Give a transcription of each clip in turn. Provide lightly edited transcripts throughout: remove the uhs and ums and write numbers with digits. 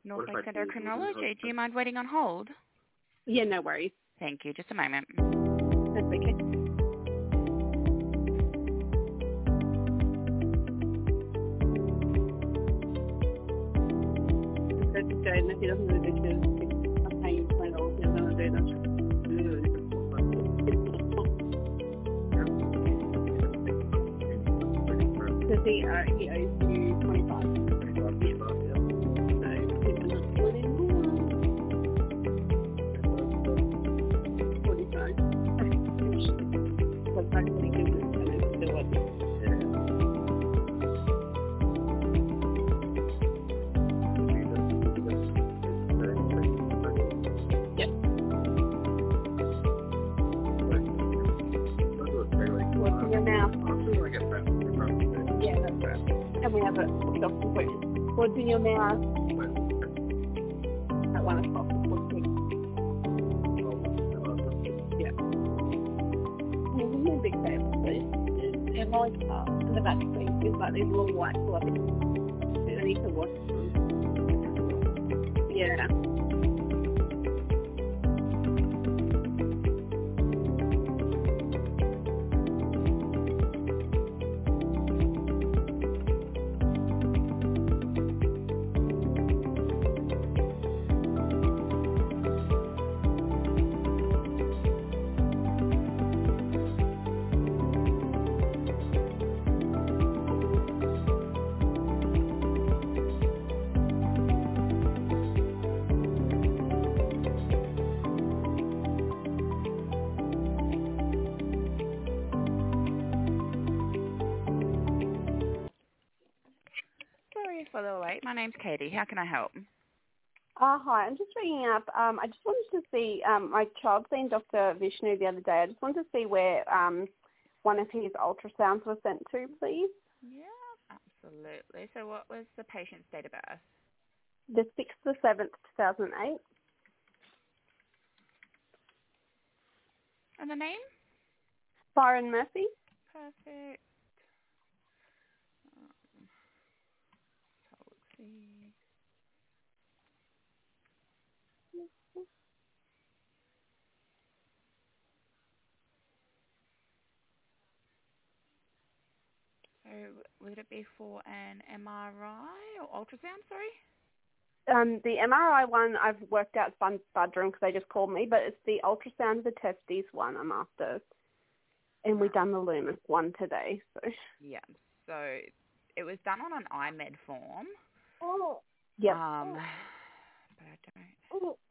Northlake Endocrinology. Do you mind waiting on hold? Yeah, no worries. Thank you. Just a moment. That's okay. Said to Jaden if he doesn't do dishes, I'm paying $20. He's going to do that. Because he owes you 25. What's in your mouth? At 1 o'clock. Yeah. There's a big table, please. And lollipop in the back seat is like these little white fluffy. I need to wash them. Yeah. Sorry for the wait. My name's Katie. How can I help? Hi, I'm just ringing up. I just wanted to see, my child seen Dr. Vishnu the other day. I just wanted to see where one of his ultrasounds was sent to, please. Yeah, absolutely. So what was the patient's date of birth? The 6th of 7th, 2008. And the name? Byron Murphy. Perfect. So let's see. So would it be for an MRI or ultrasound, sorry? The MRI one I've worked out Budrum because they just called me, but it's the ultrasound, the testes one I'm after. And we done the Lumen one today. So. Yeah. So it was done on an IMED form. Yep. But I don't.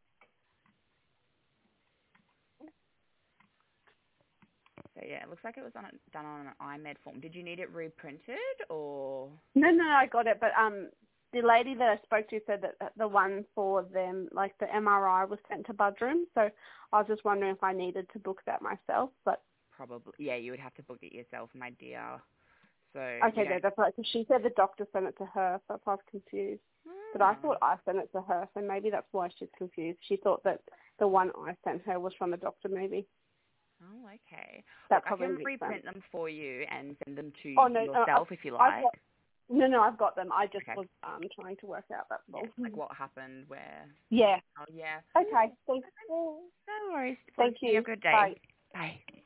So yeah, it looks like it was done on an IMED form. Did you need it reprinted or? No, I got it. But the lady that I spoke to said that the one for them, like the MRI, was sent to Budrum. So I was just wondering if I needed to book that myself. But Probably, yeah, you would have to book it yourself, my dear. So okay, that's right. Because she said the doctor sent it to her, so I was confused. But I thought I sent it to her, so maybe that's why she's confused. She thought that the one I sent her was from the doctor, maybe. Oh, okay. That Look, I can makes reprint sense. them for you and send them to No, yourself if you like. I've got them. I just Okay. was trying to work out that. Yeah, like what happened, where. Yeah. Oh, yeah. Okay. Thanks. No worries. Thank you. You have a good day. Bye. Bye.